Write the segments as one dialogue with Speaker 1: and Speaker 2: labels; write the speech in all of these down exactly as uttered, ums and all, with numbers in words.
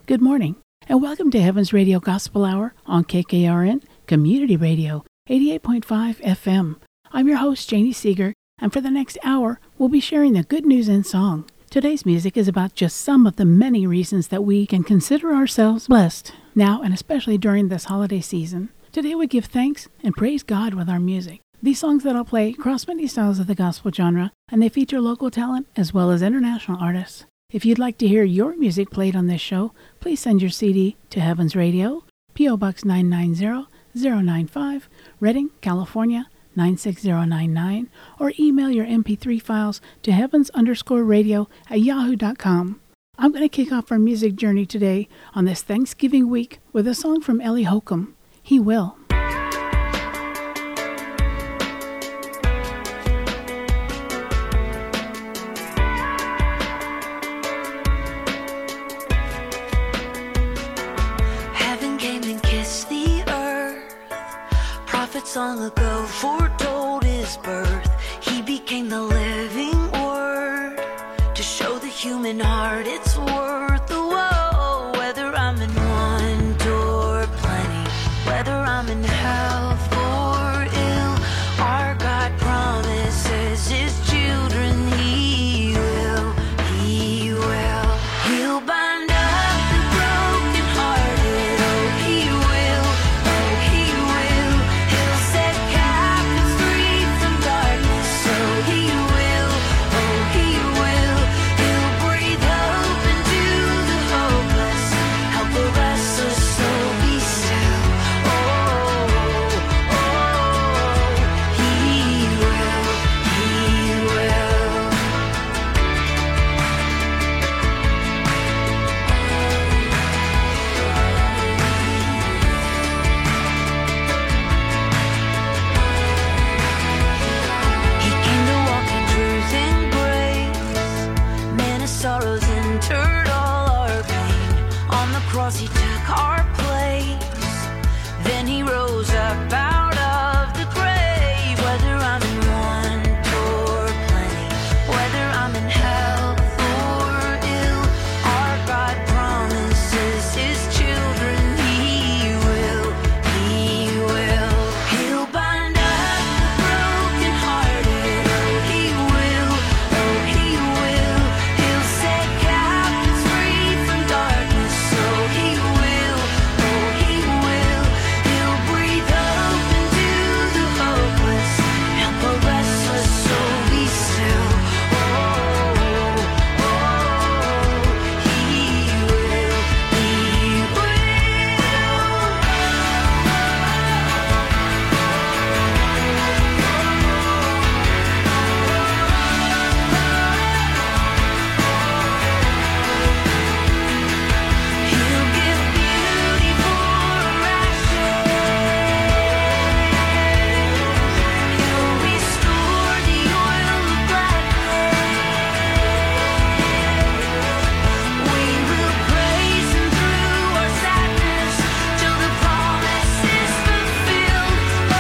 Speaker 1: Good morning, and welcome to Heaven's Radio Gospel Hour on K K R N Community Radio, eighty-eight point five F M. I'm your host, Janie Seeger, and for the next hour, we'll be sharing the good news in song. Today's music is about just some of the many reasons that we can consider ourselves blessed, now and especially during this holiday season. Today we give thanks and praise God with our music. These songs that I'll play cross many styles of the gospel genre, and they feature local talent as well as international artists. If you'd like to hear your music played on this show, please send your C D to Heavens Radio, P O Box nine nine zero zero nine five, Redding, California nine six zero nine nine, or email your M P three files to heavens underscore radio at yahoo dot com. I'm going to kick off our music journey today on this Thanksgiving week with a song from Ellie Holcomb, He Will.
Speaker 2: Long ago foretold his birth. He became the living word to show the human heart its worth. Whoa, whether I'm in want or plenty, whether I'm in health or ill, our God promises his children he will, he will. He'll bind up the broken hearted. Oh, he will, oh, he will. He'll set captives free from darkness. So he will, oh, he will. He'll breathe hope into the hopeless, help the restless soul be still. Oh, oh, he will, he will. He came to walk in truth and grace. Man of sorrows entered all our pain. On the cross he took our place. Then he rose up out of the grave. Whether I'm in want or plenty, whether I'm in health or ill, our God promises his children he will, he will. He'll bind up the broken hearted. Oh, he will, oh, he will. He'll set captives free from darkness. So he will, oh, he will. He'll breathe hope into the hopeless, help a restless soul be still. Oh, oh, he will, he will. He'll give beauty for ashes. He'll restore the oil of gladness. We will praise him through our sadness till the promise is fulfilled. Oh,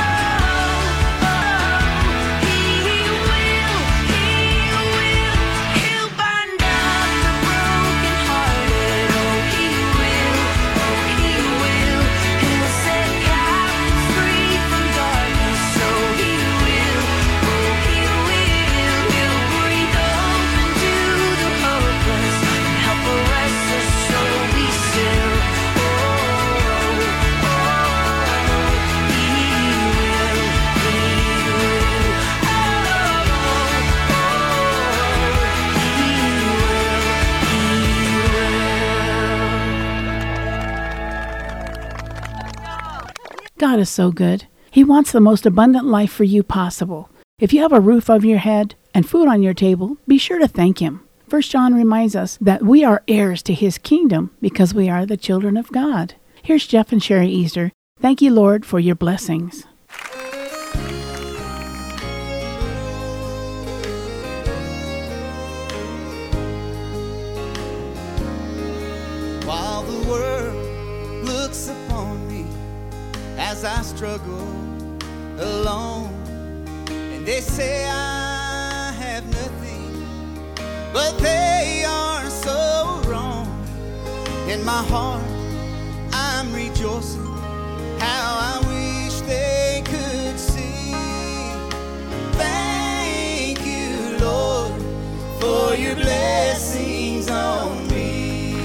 Speaker 2: oh, he will, he will. He'll bind up the broken hearted. Oh, he will, oh, he will. He'll set captives free from darkness. So he will, oh, he will. He'll breathe hope into the hopeless, help a restless soul be still. Oh, oh, he will, he will. Oh, he will, he will.
Speaker 1: God is so good. He wants the most abundant life for you possible. If you have a roof over your head and food on your table, be sure to thank him. First John reminds us that we are heirs to his kingdom because we are the children of God. Here's Jeff and Sherry Easter. Thank you, Lord, for your blessings.
Speaker 3: While the world looks upon me as I struggle alone, and they say I have nothing, but they are so wrong. In my heart, I'm rejoicing. How I wish they could see. Thank you, Lord, for your blessings on me.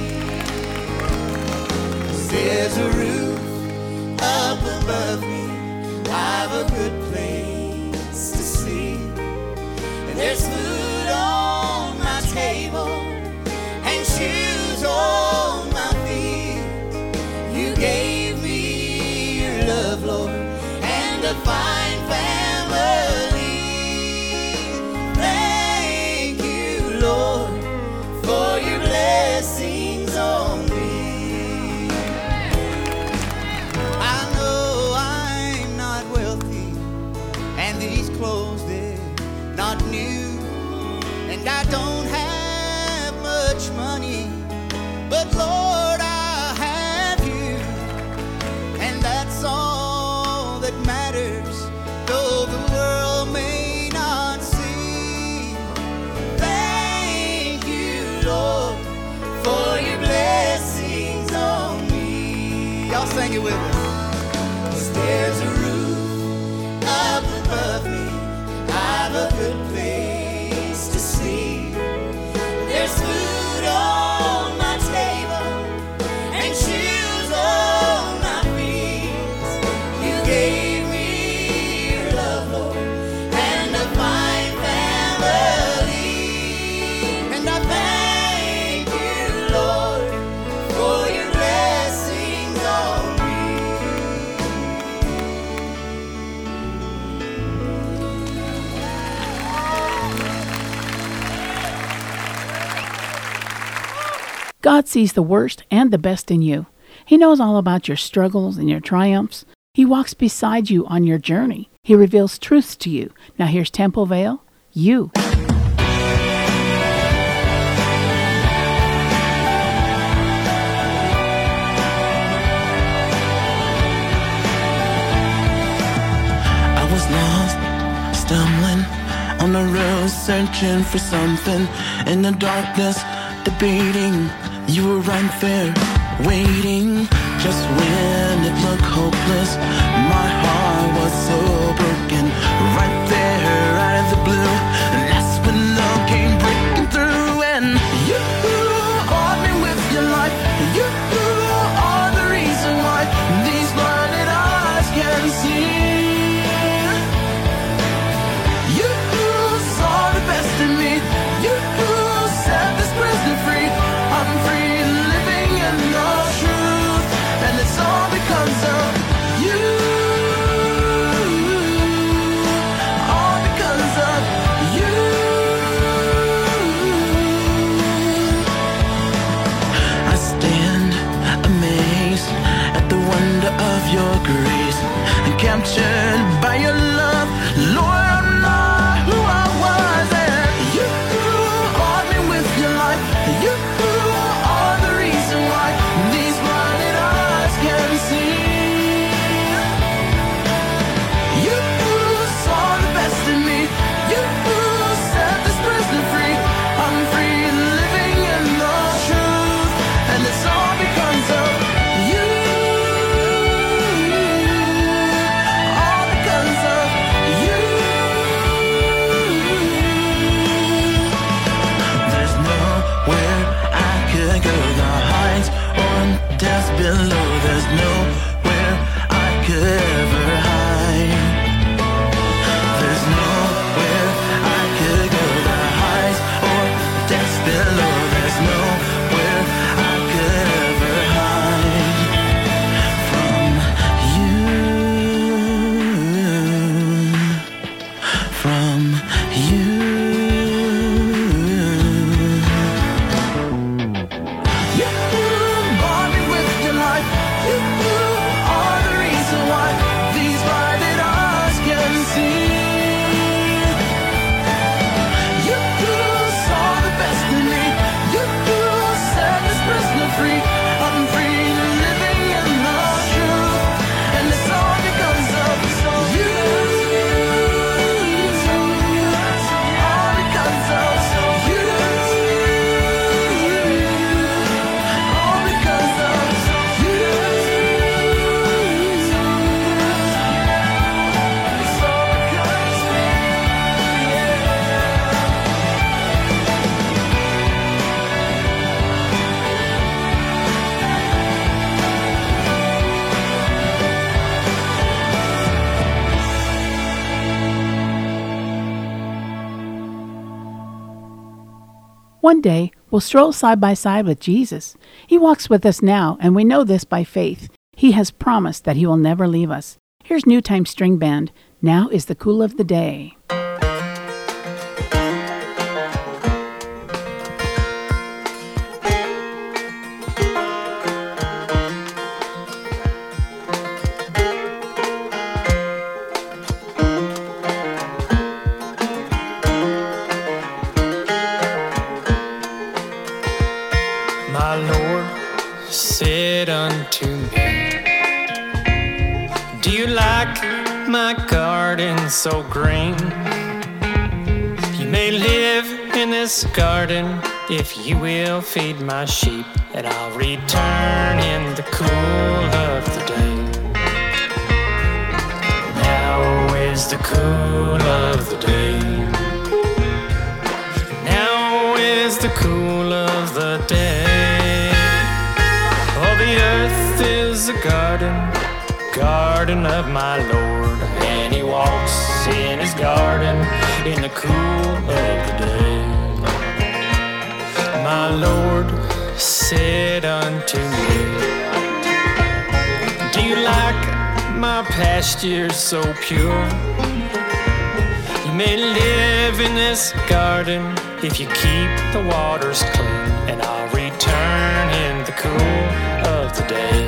Speaker 3: There's a roof up above me, I've a good place to sleep. And there's food on my table and shoes on my feet. You gave me your love, Lord, and a fine family. Thank you, Lord, for your blessings on me. I know I'm not wealthy, and these clothes, they're not new, and I don't have much money, but Lord, I have you, and that's all that matters, though the world may not see. Thank you, Lord, for your blessings on me. Y'all sing it with us. 'Cause there's a roof up above me, I've a good place to sleep. There's food on my table and shoes on my feet. You gave me your love, Lord, and a fine family. And I thank you, Lord, for your blessings on me.
Speaker 1: God sees the worst and the best in you. He knows all about your struggles and your triumphs. He walks beside you on your journey. He reveals truths to you. Now here's Temple Vale, You.
Speaker 4: I was lost, stumbling on the road, searching for something in the darkness, debating. You were right there, waiting. Just when it looked hopeless, my heart was so broken. Right there, out of the blue, and that's when love came breaking through. And you are me with your life. You are the reason why these blinded eyes can see. You saw the best in me. You set this prisoner free. I'm free, living in the truth, and it's all because of you. All because of you. I stand amazed at the wonder of your grace, and captured by your love, Lord. I'm not who I was, and you bought me with your life. You are the reason why these blinded eyes can see. You saw the best in me. You set this prisoner free. I'm free, living in the truth, and it's all because of you. All because of you. There's nowhere I could go. The heights or depths below. There's nowhere I could ever hide. There's nowhere I could go. The heights or depths below. There's nowhere I could ever hide from you. From you. You bought me with your life. You are the reason why these blinded eyes can see. You saw the best in me. You set this prisoner free. I'm free, living in the truth, and it's all because of you. All because of you. All because
Speaker 1: One day, we'll stroll side by side with Jesus. He walks with us now, and we know this by faith. He has promised that he will never leave us. Here's New Time String Band. Now is the cool of the day.
Speaker 5: My Lord said unto me, do you like my garden so green? You may live in this garden if you will feed my sheep, and I'll return in the cool of the day. Now is the cool of the day. Now is the cool of the day. Oh, the earth is a garden, garden of my Lord, and he walks in his garden in the cool of the day. My Lord said unto me, do you like my pasture so pure? You may live in this garden if you keep the waters clean, and I'll return in the cool of the day.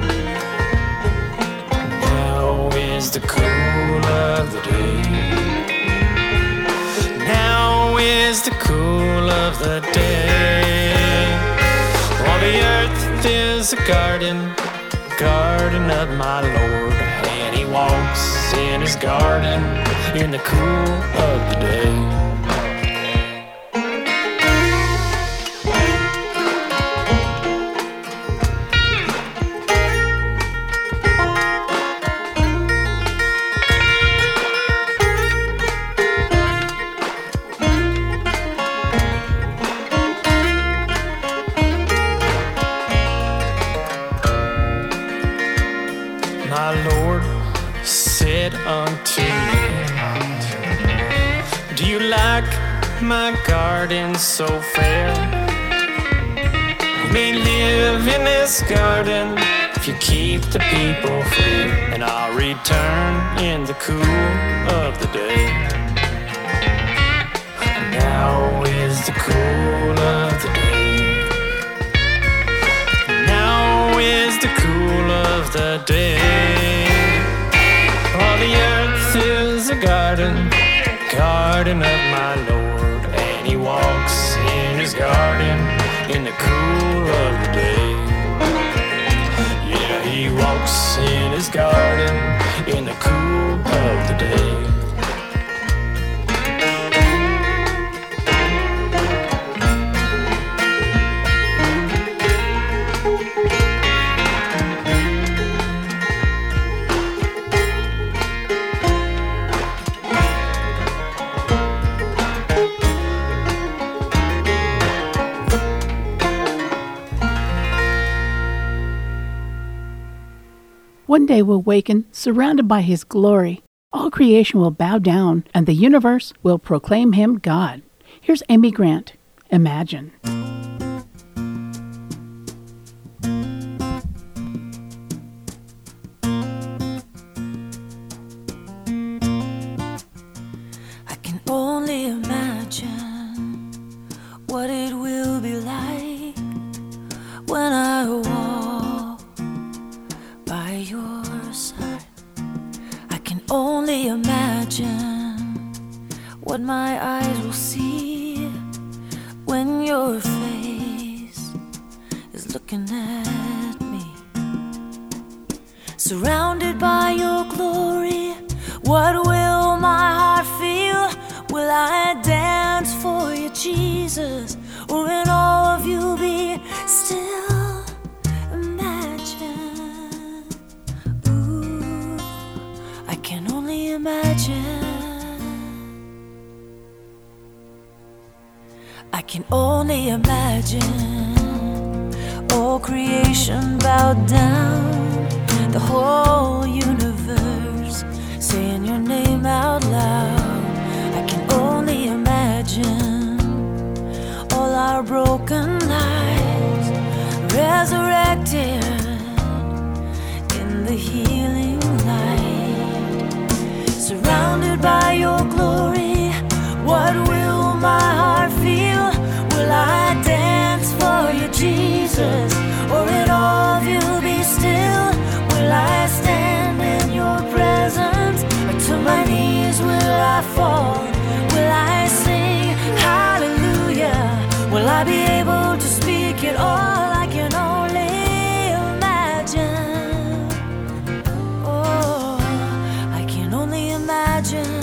Speaker 5: Now is the cool of the day. Now is the cool of the day. All the earth is a garden, garden of my Lord, and he walks in his garden in the cool of the day. My Lord said unto me, do you like my garden so fair? You may live in this garden if you keep the people free, and I'll return in the cool of the day. Now is the cool of the day. Now is the cool of the day. All the earth is a garden, garden of my Lord, and he walks in his garden in the cool of the day. Yeah, he walks in his garden in the cool of the day.
Speaker 1: One day we'll waken, surrounded by his glory. All creation will bow down, and the universe will proclaim him God. Here's Amy Grant, Imagine.
Speaker 2: I can only imagine what it will be like when I walk by your side. I can only imagine what my eyes will see when your face is looking at me. Surrounded by your glory, what will my heart feel? Will I dance for you, Jesus? Or in all of you be still? Imagine. Ooh, I can only imagine. I can only imagine. All creation bowed down, the whole universe saying your name out loud. I can only imagine all our broken lives, resurrected in the healing light. Surrounded by your glory, what will my heart feel? Will I dance for you, Jesus? Or in all of you be still? Will I stand in your presence? Or to my knees will I fall? Will I sing hallelujah? Will I be able to speak it all? I can only imagine. Oh, I can only imagine.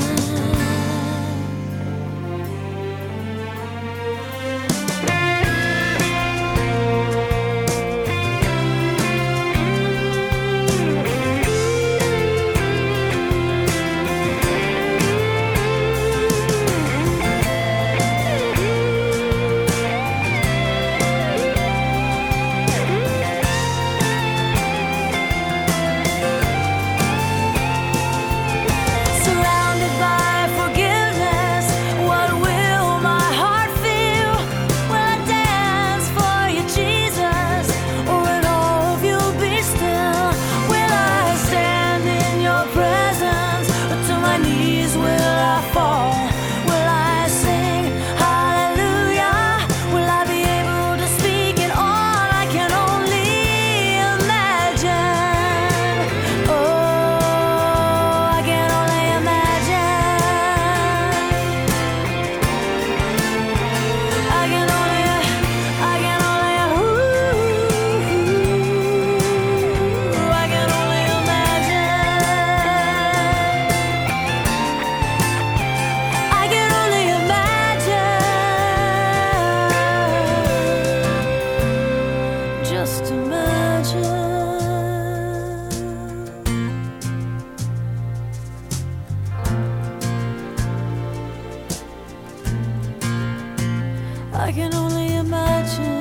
Speaker 2: I can only imagine.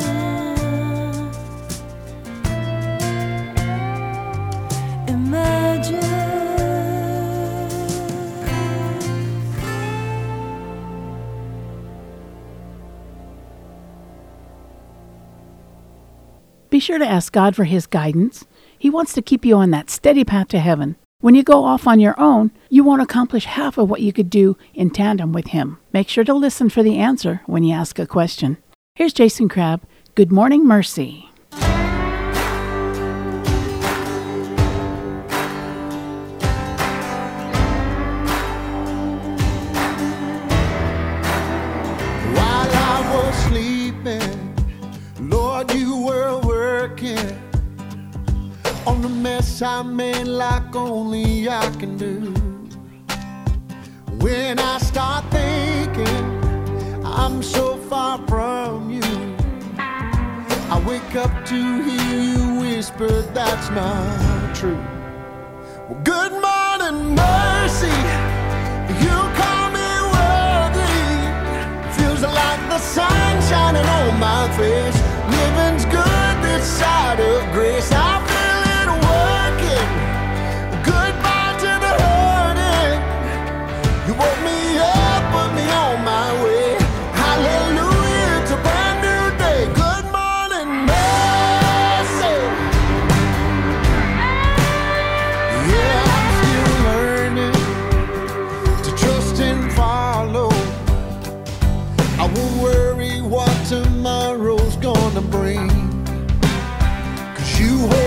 Speaker 2: Imagine.
Speaker 1: Be sure to ask God for His guidance. He wants to keep you on that steady path to heaven. When you go off on your own, you won't accomplish half of what you could do in tandem with Him. Make sure to listen for the answer when you ask a question. Here's Jason Crabb. Good Morning, Mercy.
Speaker 3: While I was sleeping, Lord, you were working on the mess I made like only I can do. When I start thinking I'm so far from you, I wake up to hear you whisper that's not true. Well, good morning, mercy. You call me worthy. Feels like the sun shining on my face. Living's good this side of grace. I feel it working. Goodbye to the hurting. You woke me up, put me on my way. Hallelujah, it's a brand new day. Good morning, mercy. Yeah, I'm still learning to trust and follow. I won't worry what tomorrow's gonna bring, 'cause you hold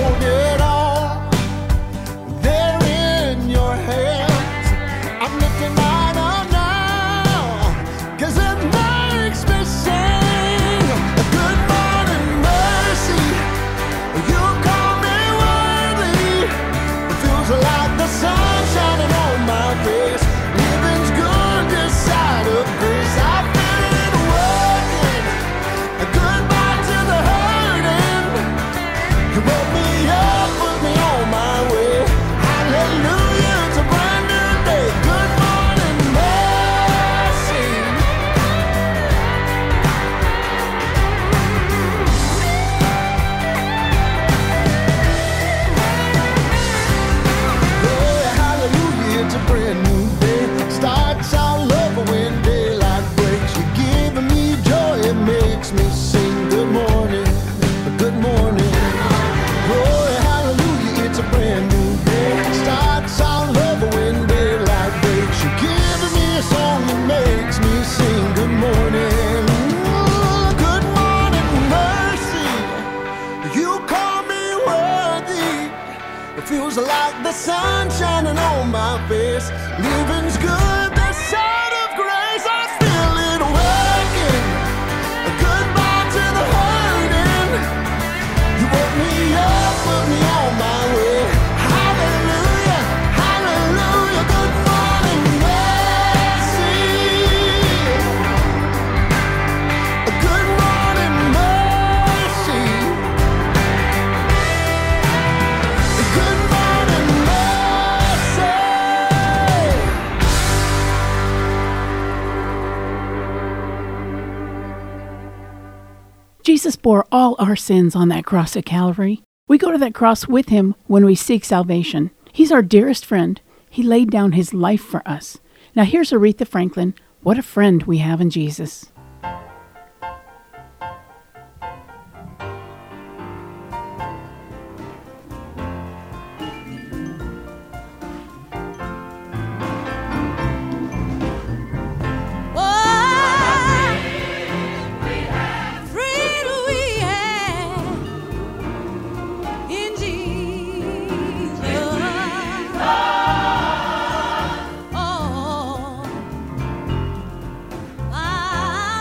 Speaker 3: It feels like the sun shining on my face. Living's good, the side of grace. I feel it working. Goodbye to the hurting. You woke me up, put me on my way. Hallelujah, hallelujah. Good morning, mercy. Good morning, mercy. Good morning, mercy.
Speaker 1: Jesus bore all our sins on that cross at Calvary. We go to that cross with him when we seek salvation. He's our dearest friend. He laid down his life for us. Now here's Aretha Franklin. What a friend we have in Jesus.
Speaker 6: Oh,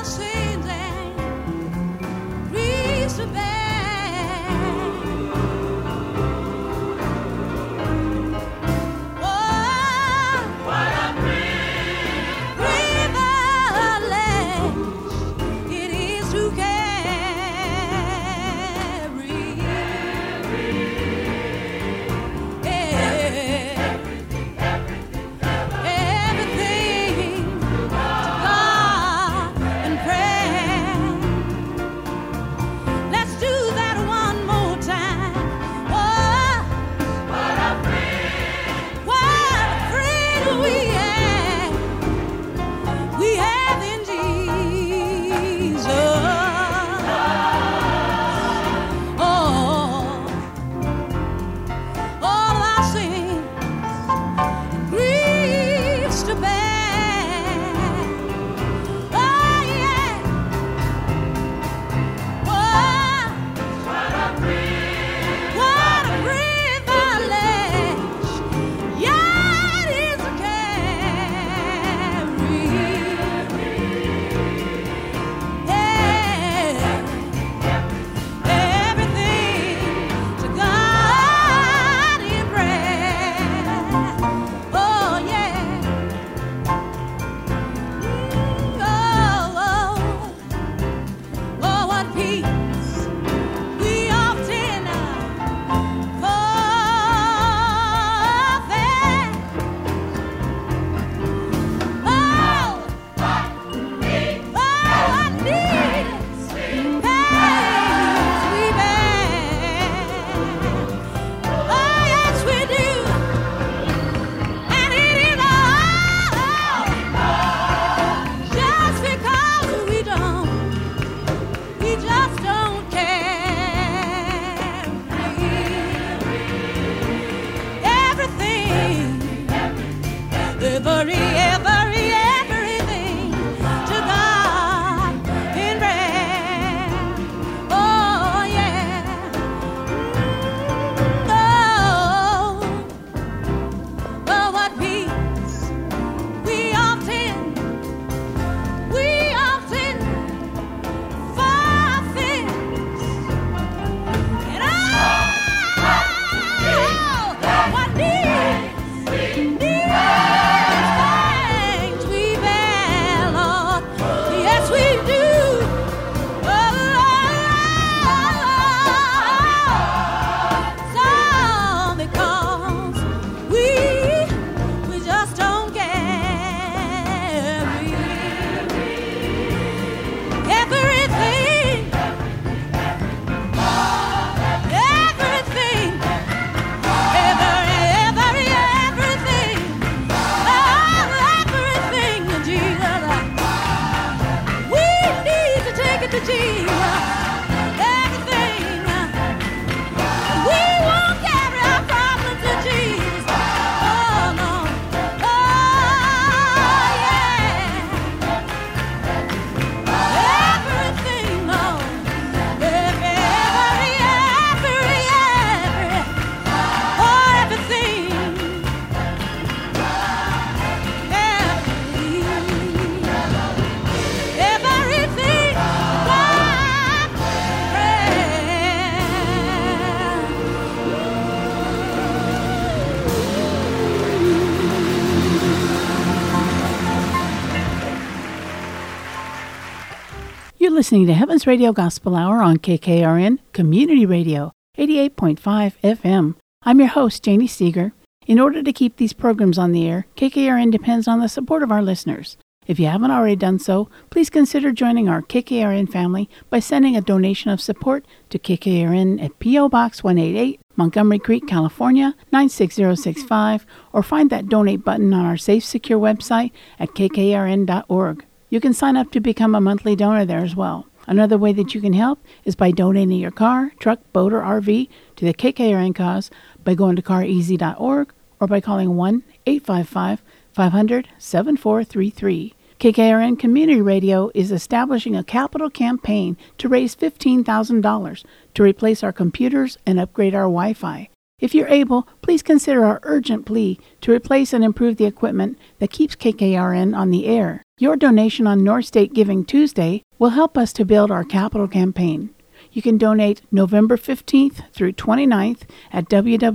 Speaker 1: listening to Heaven's Radio Gospel Hour on K K R N Community Radio, eighty-eight point five F M. I'm your host, Janie Seeger. In order to keep these programs on the air, K K R N depends on the support of our listeners. If you haven't already done so, please consider joining our K K R N family by sending a donation of support to K K R N at P O Box one eighty-eight, Montgomery Creek, California, nine six zero six five, or find that donate button on our safe, secure website at k k r n dot org. You can sign up to become a monthly donor there as well. Another way that you can help is by donating your car, truck, boat, or R V to the K K R N cause by going to car easy dot org or by calling one eight five five, five hundred, seven four three three. K K R N Community Radio is establishing a capital campaign to raise fifteen thousand dollars to replace our computers and upgrade our Wi-Fi. If you're able, please consider our urgent plea to replace and improve the equipment that keeps K K R N on the air. Your donation on North State Giving Tuesday will help us to build our capital campaign. You can donate November fifteenth through twenty-ninth at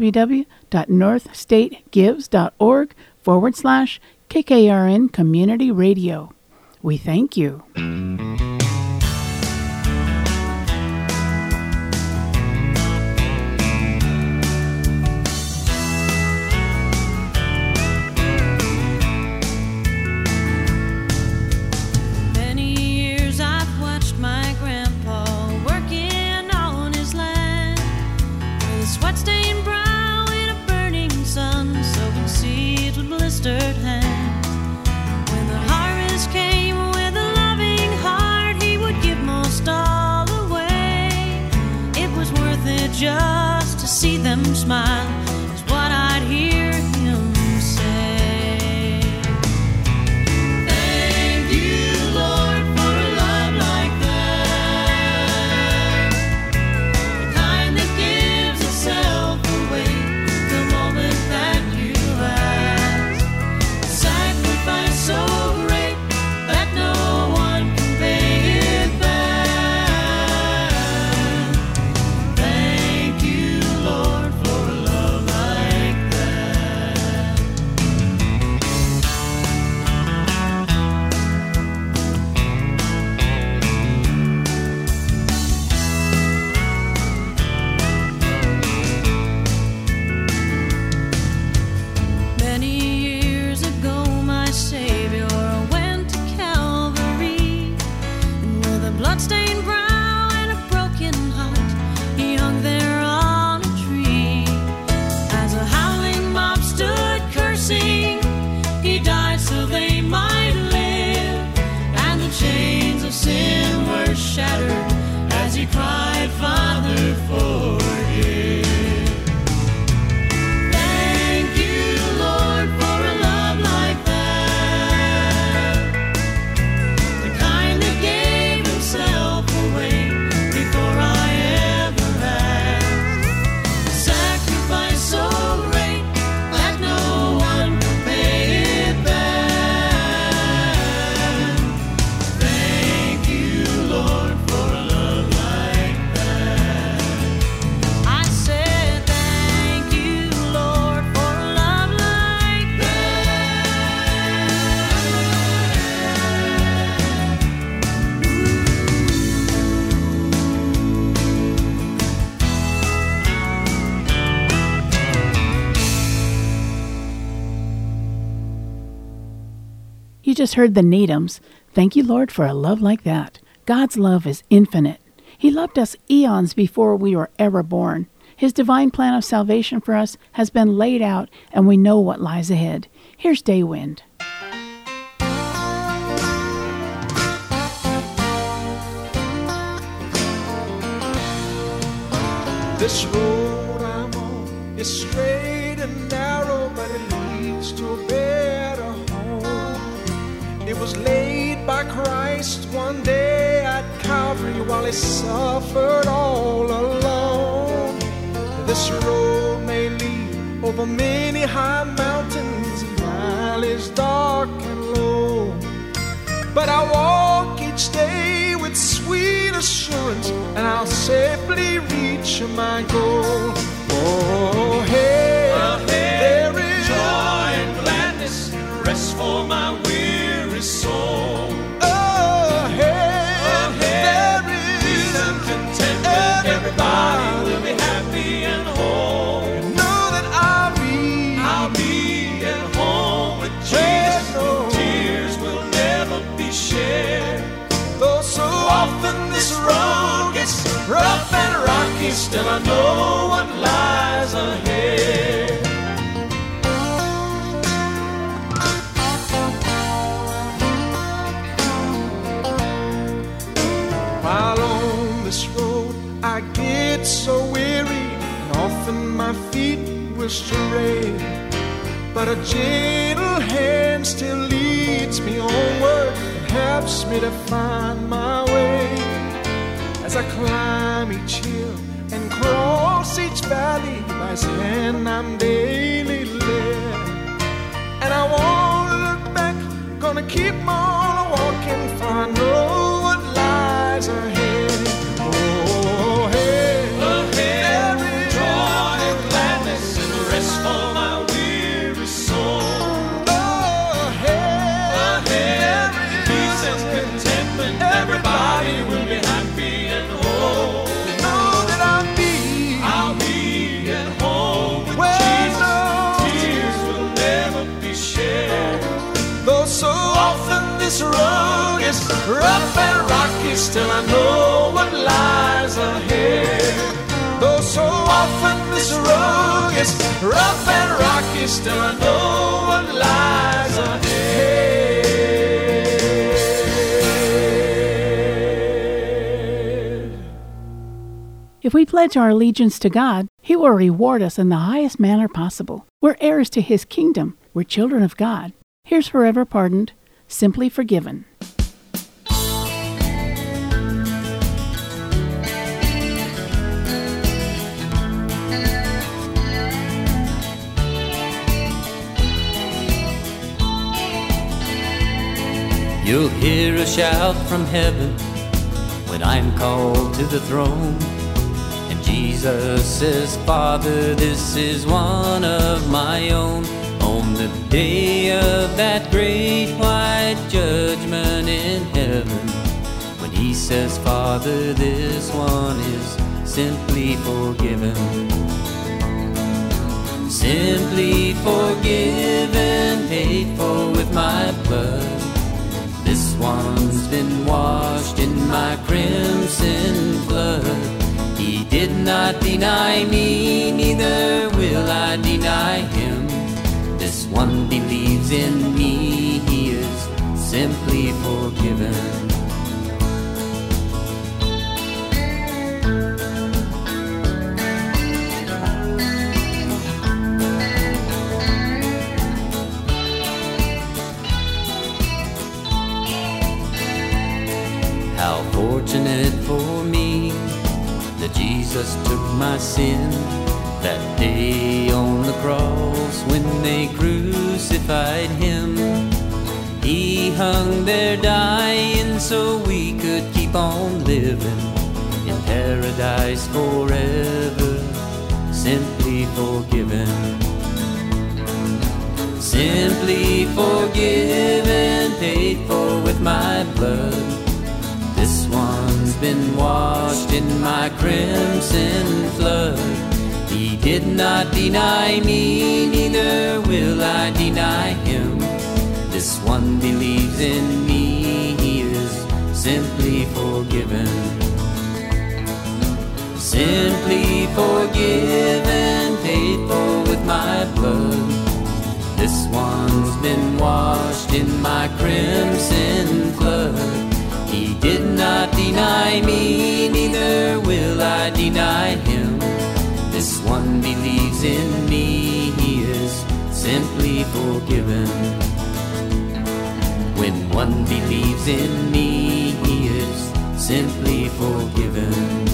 Speaker 1: www.northstategives.org forward slash KKRN Community Radio. We thank you.
Speaker 6: Just to see them smile is what I'd hear him say. Thank you, Lord, for a love like that, the kind that gives itself away the moment that you ask. A sacrifice so great that no one can pay it back.
Speaker 1: You just heard the Needhams. Thank you, Lord, for a love like that. God's love is infinite. He loved us eons before we were ever born. His divine plan of salvation for us has been laid out, and we know what lies ahead. Here's Daywind.
Speaker 7: This road I'm on is straight and narrow, but it leads to a better home. It was laid by Christ one day at Calvary while he suffered all alone. This road may lead over many high mountains and valleys dark and low, but I walk each day with sweet assurance, and I'll safely reach my goal. Oh, hey, well, hey, there is joy and gladness and rest for my weary soul. Oh, hey, well, hey, still I know what lies ahead. While on this road I get so weary, and often my feet will stray, but a gentle hand still leads me onward and helps me to find my way. As I climb each hill and cross each valley, by His hand I'm daily led. And I won't look back, gonna keep on walking, for I know what lies ahead. Oh, ahead, ahead, there is joy and gladness and rest for my weary soul. Oh, ahead, ahead, peace and contentment, everybody will be happy and whole. Know that I'll be, I'll be at home with Jesus. Tears will never be shed. Though so often this road is rough and rocky, still I know what lies ahead. Though so often this road is rough and rocky, still I know what lies ahead.
Speaker 1: If we pledge our allegiance to God, He will reward us in the highest manner possible. We're heirs to His kingdom. We're children of God. Here's Forever Pardoned, Simply Forgiven.
Speaker 8: You'll hear a shout from heaven when I'm called to the throne, and Jesus says, Father, this is one of my own. On the day of that great white judgment in heaven, when He says, Father, this one is simply forgiven. Simply forgiven, paid for with my blood. This one's been washed in my crimson flood. He did not deny me, neither will I deny Him. This one believes in me, he is simply forgiven. How fortunate for me that Jesus took my sin that day on the cross when they crucified Him. He hung there dying so we could keep on living in paradise forever, simply forgiven. Simply forgiven, paid for with my blood. This one's been washed in my crimson flood. He did not deny me, neither will I deny Him. This one believes in me, he is simply forgiven. Simply forgiven, paid for with my blood. This one's been washed in my crimson flood. He did not deny me, neither will I deny Him. This one believes in me, he is simply forgiven. When one believes in me, he is simply forgiven.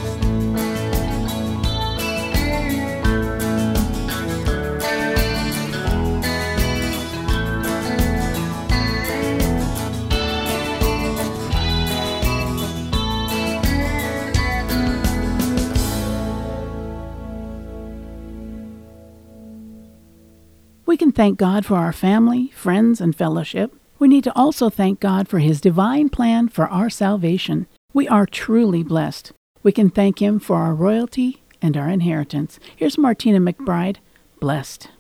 Speaker 1: We can thank God for our family, friends, and fellowship. We need to also thank God for His divine plan for our salvation. We are truly blessed. We can thank Him for our royalty and our inheritance. Here's Martina McBride, Blessed.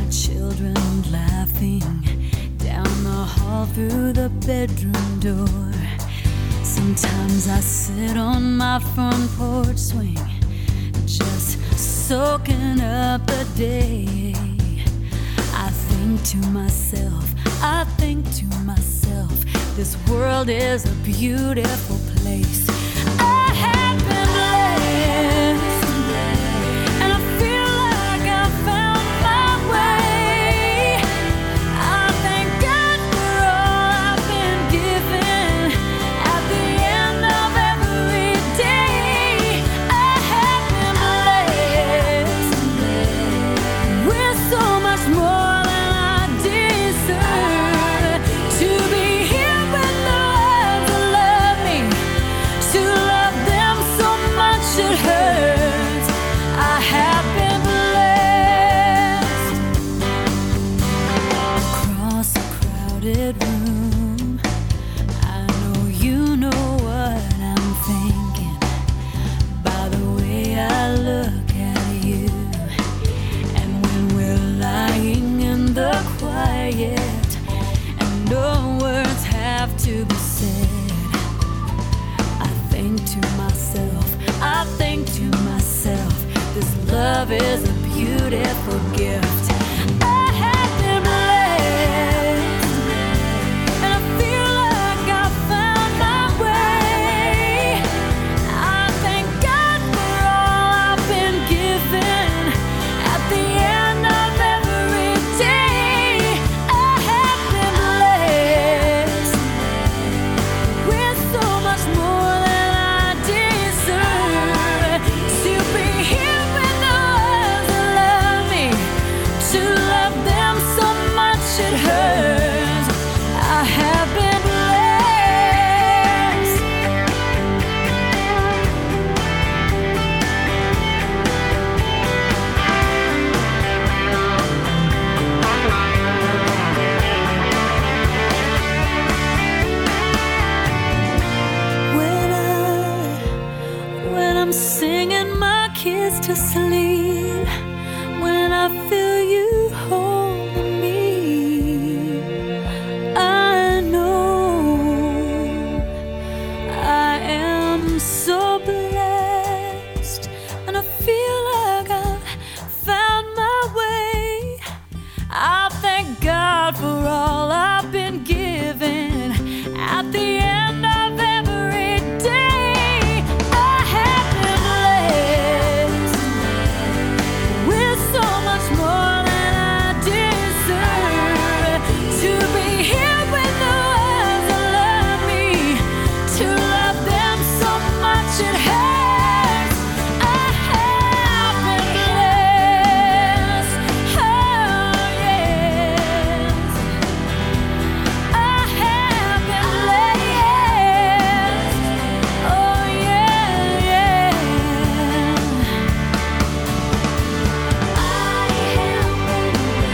Speaker 2: children laughing down the hall through the bedroom door. Sometimes I sit on my front porch swing, just soaking up the day. I think to myself, I think to myself, this world is a beautiful place. I have been blessed, and I feel like I found my way. I thank God for all I've been given. At the end of every day, I have been blessed with so much more than I deserve. To be here with the ones who love me, to love them so much it hurts. I have been blessed. Across a crowded room, I know you know what I'm thinking. By the way I look at you, and when we're lying in the quiet and no words have to be said, I think to myself, I think to myself, this love is a beautiful gift. I have been blessed, and I feel like I found my way. I thank God for all I've been given. At the end of every day, I have been blessed with so much more than I deserve. To be here with the ones who love me, to love them so much it hurts. I have been blessed. When I, when I'm singing my kids to sleep, when I feel you holding me, I know I am so blessed, and I feel like I've found my way. I thank God for all I've been given. At the end of every day, I have been blessed with so much more than I deserve. To be here with the ones who love me, to love them so much it hurts. I have been blessed. Oh yes, I have been blessed. Oh yeah, yeah. I have been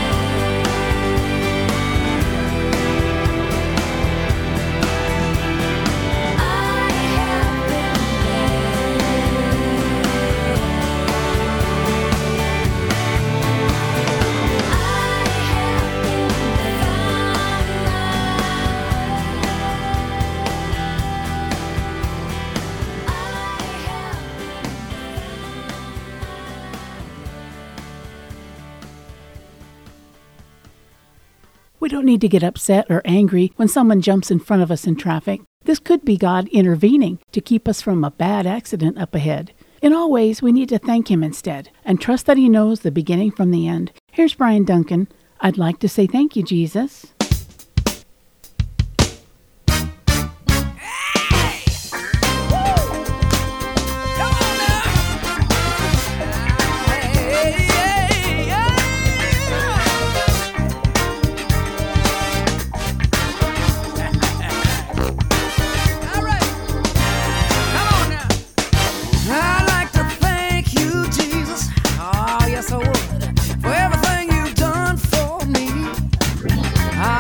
Speaker 1: We don't need to get upset or angry when someone jumps in front of us in traffic. This could be God intervening to keep us from a bad accident up ahead. In all ways, we need to thank Him instead and trust that He knows the beginning from the end. Here's Brian Duncan. I'd like to say thank you, Jesus.
Speaker 9: I'd like to thank you, Jesus. Oh, yes, I would. For everything you've done for me. I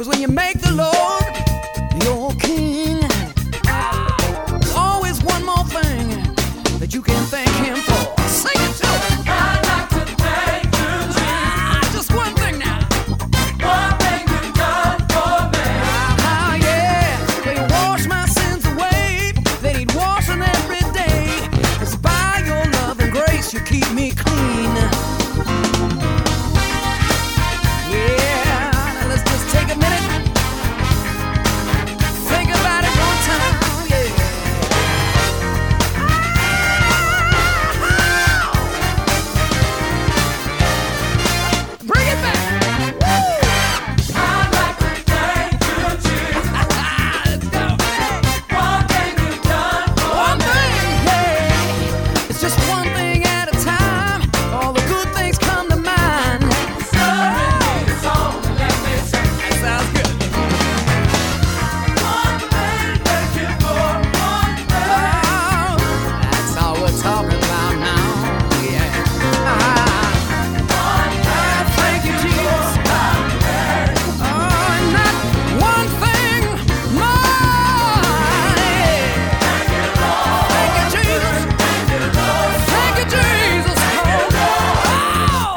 Speaker 9: 'Cause when you make the Lord your king, there's always one more thing that you can thank him for. Sing it to him.
Speaker 6: I'd like to thank you, Jesus.
Speaker 9: Just one thing now.
Speaker 6: One thing you've done for me.
Speaker 9: Ah, yeah. Well, you wash my sins away, then he'd wash them every day. It's by your love and grace you keep me clean. Yeah, now let's just take a minute. Think about it one time, yeah. Bring it back.
Speaker 6: I'd like to thank you, Jesus.
Speaker 9: Let's go.
Speaker 6: One thing you've done for
Speaker 9: One
Speaker 6: me.
Speaker 9: thing, yeah. It's just one thing at a time. All the good things come to mind.
Speaker 6: Serving me a song, let me sing.
Speaker 9: That sounds good.
Speaker 6: One thing, thank you for one thing.
Speaker 9: Oh, that's all we're talking about now. Yeah. Ah, thank you, Jesus. Oh, and not one thing more. Thank you, Jesus. Thank you, Jesus. Oh,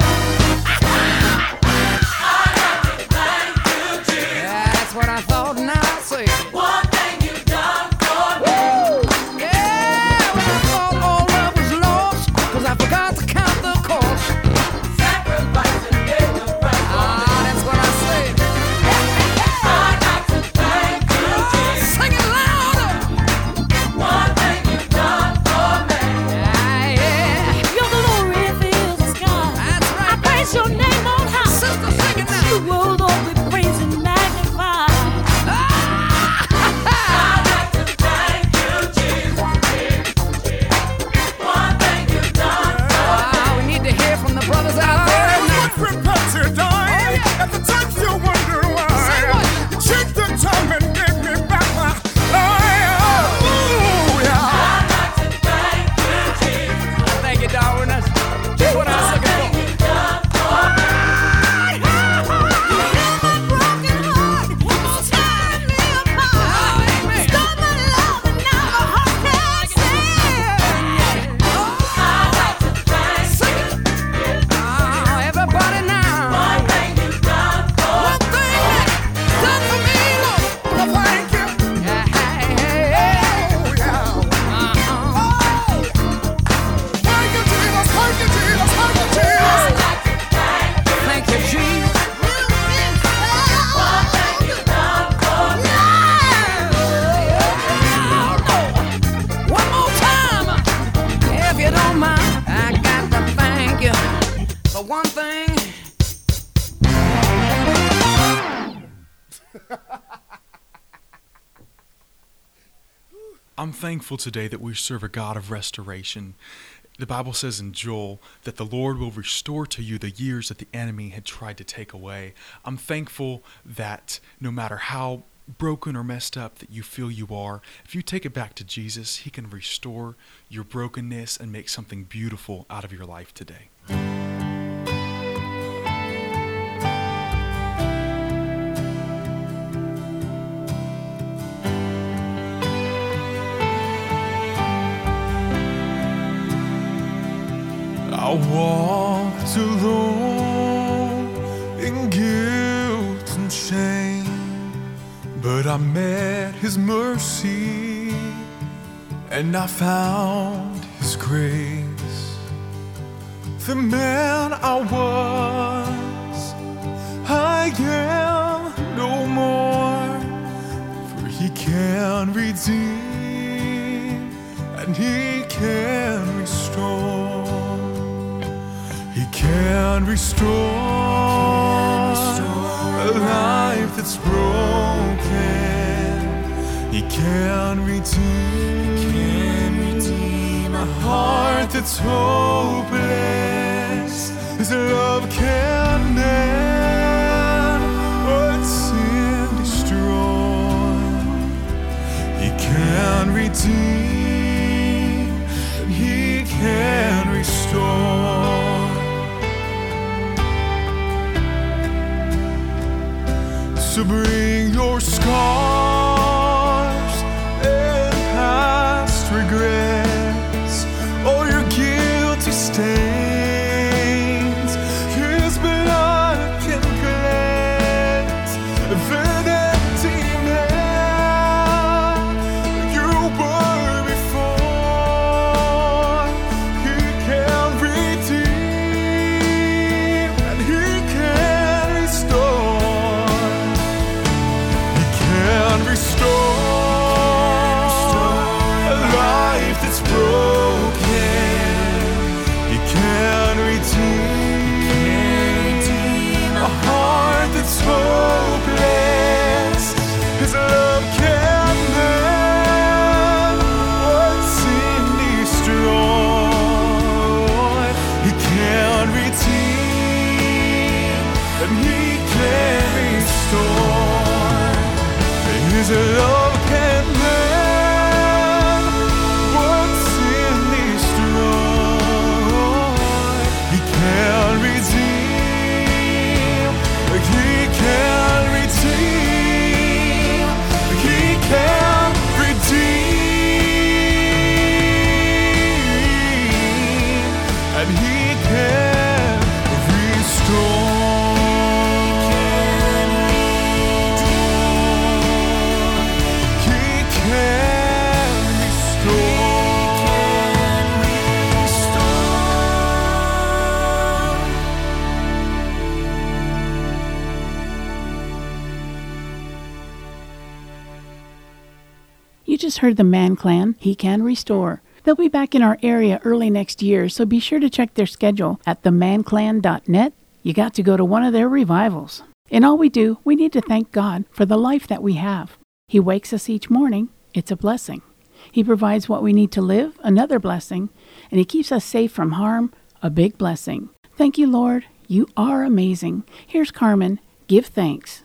Speaker 9: yeah, that's what I thought. Now I see.
Speaker 6: One thing you've done for me.
Speaker 9: Yeah, when I thought all love was lost, 'cause I forgot to count the cost.
Speaker 6: Sacrifice and paid the price for me.
Speaker 9: Ah, that's what I said.
Speaker 6: I'd like to thank you, Jesus.
Speaker 9: Sing it louder.
Speaker 6: One thing you've done for me.
Speaker 9: Yeah, yeah.
Speaker 10: Your glory fills the sky.
Speaker 9: That's
Speaker 10: I
Speaker 9: right.
Speaker 10: praise your name on high.
Speaker 9: Sister, sing it now.
Speaker 10: You will Lord be praised and magnified.
Speaker 6: I'd like to thank you, Jesus. One thing you've done for me.
Speaker 9: Ah, we need to hear from the brothers out there now.
Speaker 7: At the time you wonder why. You checked the time and gave me back my hallelujah.
Speaker 6: I'd like to thank you, Jesus.
Speaker 9: Thank you, Darwin. That's just what I was looking for.
Speaker 6: You've done for me. I'd like to thank you.
Speaker 9: Oh, everybody now.
Speaker 6: One thing you've done for
Speaker 9: One thing that's done for me, Lord. Well, thank you. Yeah, hey, hey, hey. Uh-huh.
Speaker 7: Thank you, Jesus. Thank you, Jesus. Thank you, Jesus.
Speaker 6: I'd like to thank you.
Speaker 9: Thank you, Jesus.
Speaker 6: One thing you've done for me.
Speaker 9: One more time, if you don't mind. I got to thank you for one thing.
Speaker 11: I'm thankful today that we serve a God of restoration. The Bible says in Joel that the Lord will restore to you the years that the enemy had tried to take away. I'm thankful that no matter how broken or messed up that you feel you are, if you take it back to Jesus, he can restore your brokenness and make something beautiful out of your life today.
Speaker 7: I walked alone in guilt and shame, but I met his mercy and I found his grace. The man I was, I am no more, for he can redeem and he can restore. He can restore a life that's broken. He can redeem a heart that's hopeless. His love can mend what sin destroyed. He can redeem and he can restore. So breathe scars and past regrets, all your guilty stains, His blood can cleanse. That empty man you were before, He can redeem and He can restore. He can restore a life that's broken. He can redeem a heart that's hopeless. His love can mend what sin destroyed. He can redeem and He can restore. His love can mend what sin destroyed. He can redeem. He can redeem. He can redeem. And He can restore. He can restore.
Speaker 1: You just heard the Man Clan, He Can Restore. They'll be back in our area early next year, so be sure to check their schedule at the man clan dot net. You got to go to one of their revivals. In all we do, we need to thank God for the life that we have. He wakes us each morning. It's a blessing. He provides what we need to live, another blessing. And He keeps us safe from harm, a big blessing. Thank you, Lord. You are amazing. Here's Carmen. Give thanks.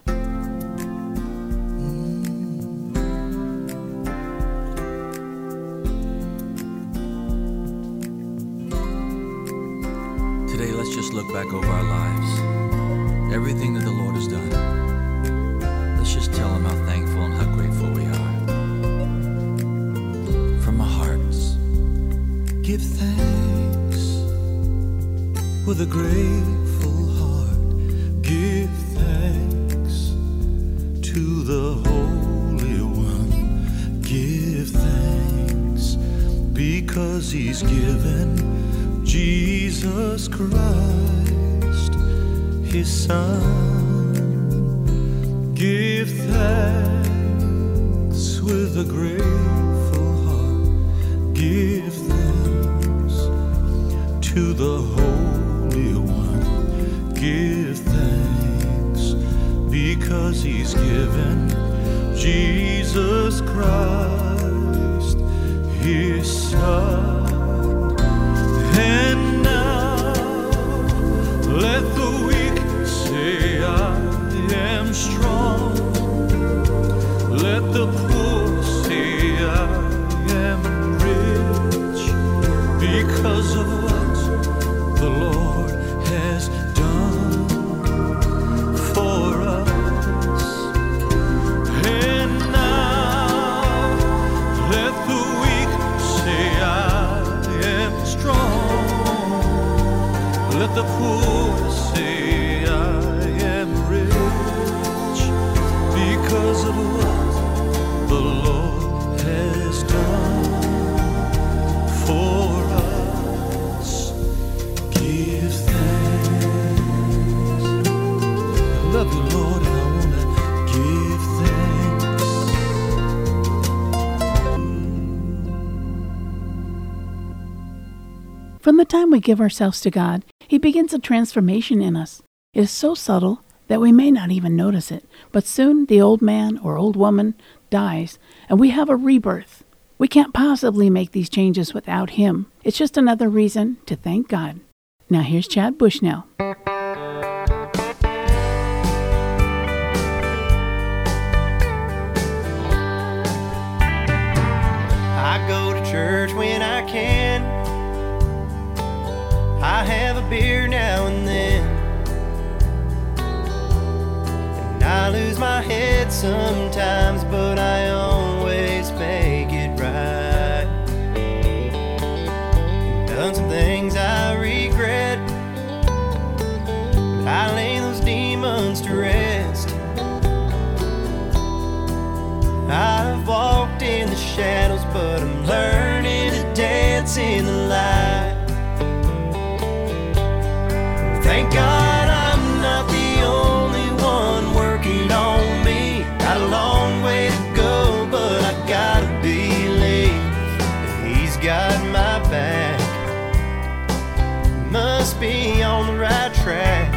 Speaker 12: Today, let's just look back over our lives. Everything that the Lord has done. Let's just tell Him how thankful and how grateful we are. From our hearts,
Speaker 3: Give thanks with a grateful heart. Give thanks to the Holy One. Give thanks because He's given Jesus Christ, His Son. Give thanks with a grateful heart. Give thanks to the Holy One. Give thanks because He's given Jesus Christ, His Son. And now let the weak say, I am strong. Let the poor say, I am rich because of what the Lord has done for us. And now let the weak say, I am strong. Let the poor say, I am rich because of what the Lord has done for us. Give thanks. I love you, Lord, and I want to give thanks.
Speaker 1: From the time we give ourselves to God, He begins a transformation in us. It is so subtle that we may not even notice it, but soon the old man or old woman dies, and we have a rebirth. We can't possibly make these changes without Him. It's just another reason to thank God. Now here's Chad Bushnell.
Speaker 13: I go to church when I can. I have a beer now and then, and I lose my head sometimes, but I always make it right. Done some things I regret, but I lay those demons to rest. I've walked in the shadows, but I'm learning to dance in the light. Thank God I'm not the only one working on me. Got a long way to go, but I gotta believe that He's got my back. Must be on the right track.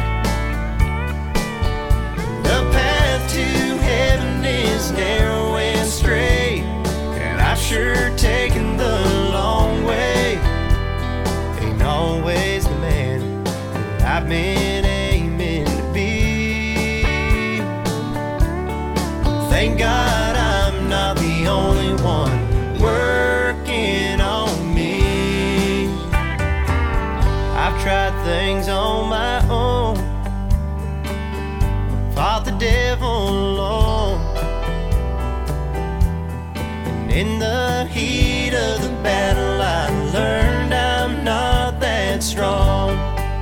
Speaker 13: The path to heaven is narrow and straight, and I've sure taken the long way. Ain't always the man that I've been aiming to be. Thank God I'm not the only one working on me. I've tried things on my own, fought the devil alone, and in the heat of the battle I learned I'm not that strong.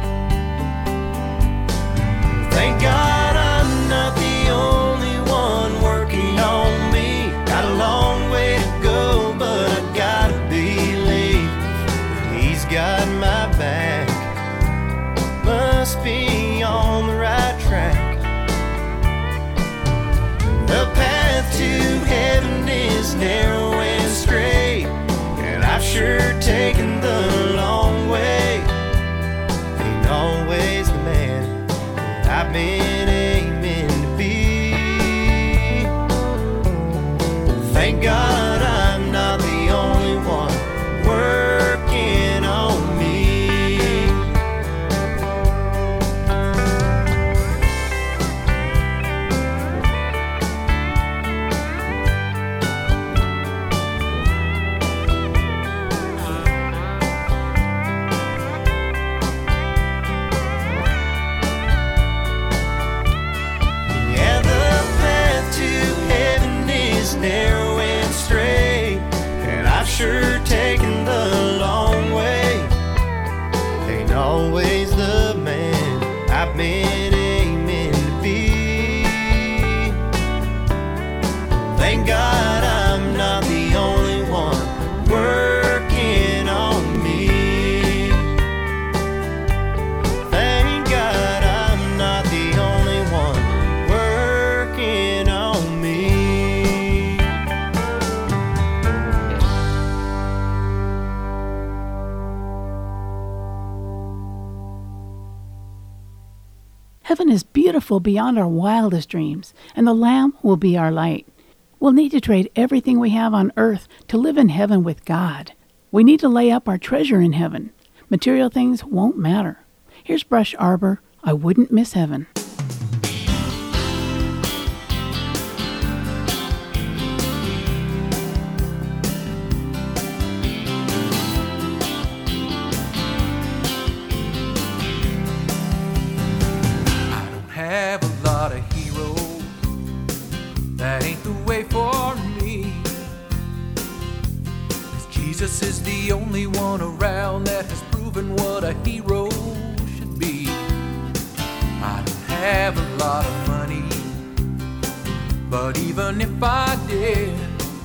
Speaker 13: Thank God I'm not the only one working on me. Got a long way to go, but I gotta believe that He's got my back. Must be on the right track. The path to heaven is narrow and straight, and I've sure taken the long way. Ain't always the man that I've been aiming to be. Thank God I'm not the only one working on me. Narrow and straight, and I've sure taken the long way. Ain't always the man I've been aiming to be. Thank God I'm not the only one working on me. Thank God I'm not the only one working on me.
Speaker 1: Heaven is beautiful beyond our wildest dreams, and the Lamb will be our light. We'll need to trade everything we have on earth to live in heaven with God. We need to lay up our treasure in heaven. Material things won't matter. Here's Brush Arbor, I Wouldn't Miss Heaven.
Speaker 12: Have a lot of heroes, that ain't the way for me. 'Cause Jesus is the only one around that has proven what a hero should be. I don't have a lot of money, but even if I did,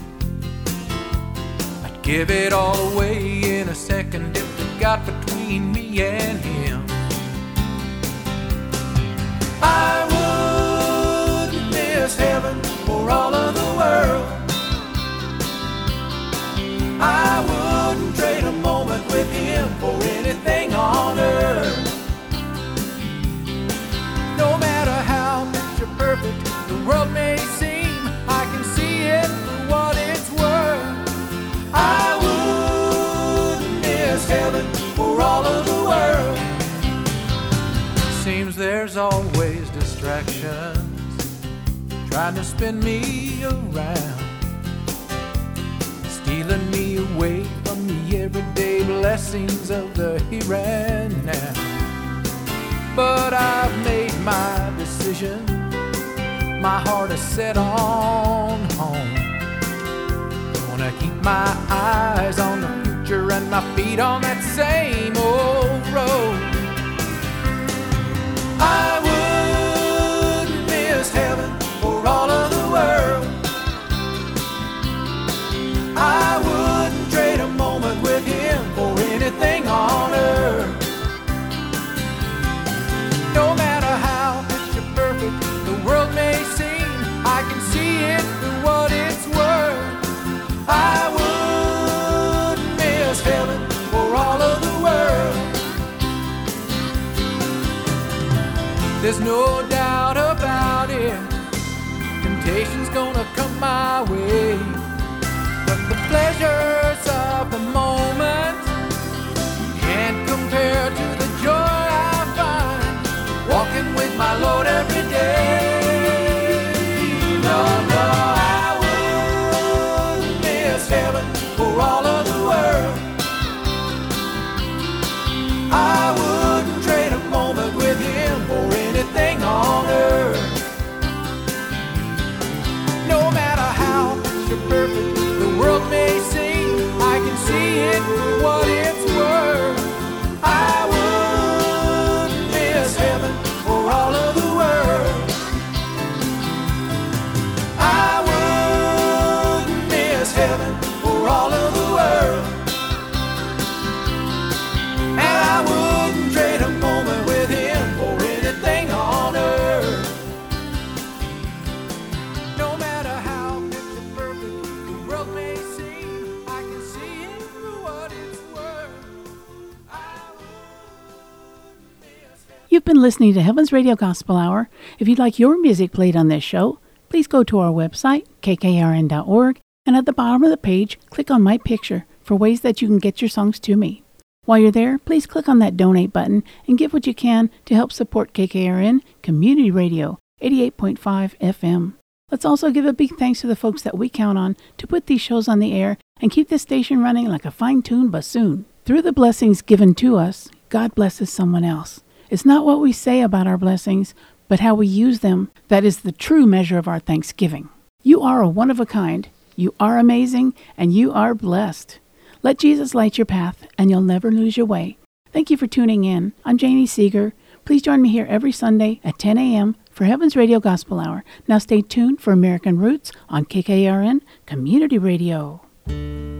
Speaker 12: I'd give it all away in a second if it got between me and Him. I wouldn't miss heaven for all of the world. I wouldn't trade a moment with Him for anything on earth. No matter how picture perfect the world may seem, I can see it for what it's worth. I wouldn't miss heaven for all of the world. Seems there's always distractions trying to spin me around, stealing me away from the everyday blessings of the here and now. But I've made my decision, my heart is set on home. Gonna keep my eyes on the future and my feet on that same old road. I wouldn't miss heaven for all of the world. I wouldn't trade a moment with him for anything on earth. No matter how picture perfect the world may seem, I can see it for what it's worth. I wouldn't miss heaven for all of the world. There's no doubt about it, temptation's gonna come my way, but the pleasures of the moment can't compare to the joy I find walking with my Lord every day. No, no, I wouldn't miss heaven for all of the world. I wouldn't trade a moment with him for anything on earth. No matter how picture perfect the world may seem, I can see it for what it's worth. I wouldn't miss heaven for all of the world. I wouldn't miss heaven for all of the world. And I wouldn't trade a moment with him for anything on earth. No matter how picture perfect the world may seem, I can see it for what it's worth. I wouldn't miss heaven.
Speaker 1: You've been listening to Heaven's Radio Gospel Hour. If you'd like your music played on this show, please go to our website, k k r n dot org, and at the bottom of the page, click on My Picture for ways that you can get your songs to me. While you're there, please click on that donate button and give what you can to help support K K R N Community Radio eighty-eight point five F M. Let's also give a big thanks to the folks that we count on to put these shows on the air and keep this station running like a fine-tuned bassoon. Through the blessings given to us, God blesses someone else. It's not what we say about our blessings, but how we use them that is the true measure of our thanksgiving. You are a one-of-a-kind, you are amazing, and you are blessed. Let Jesus light your path, and you'll never lose your way. Thank you for tuning in. I'm Janie Seeger. Please join me here every Sunday at ten a.m. for Heaven's Radio Gospel Hour. Now stay tuned for American Roots on K K R N Community Radio.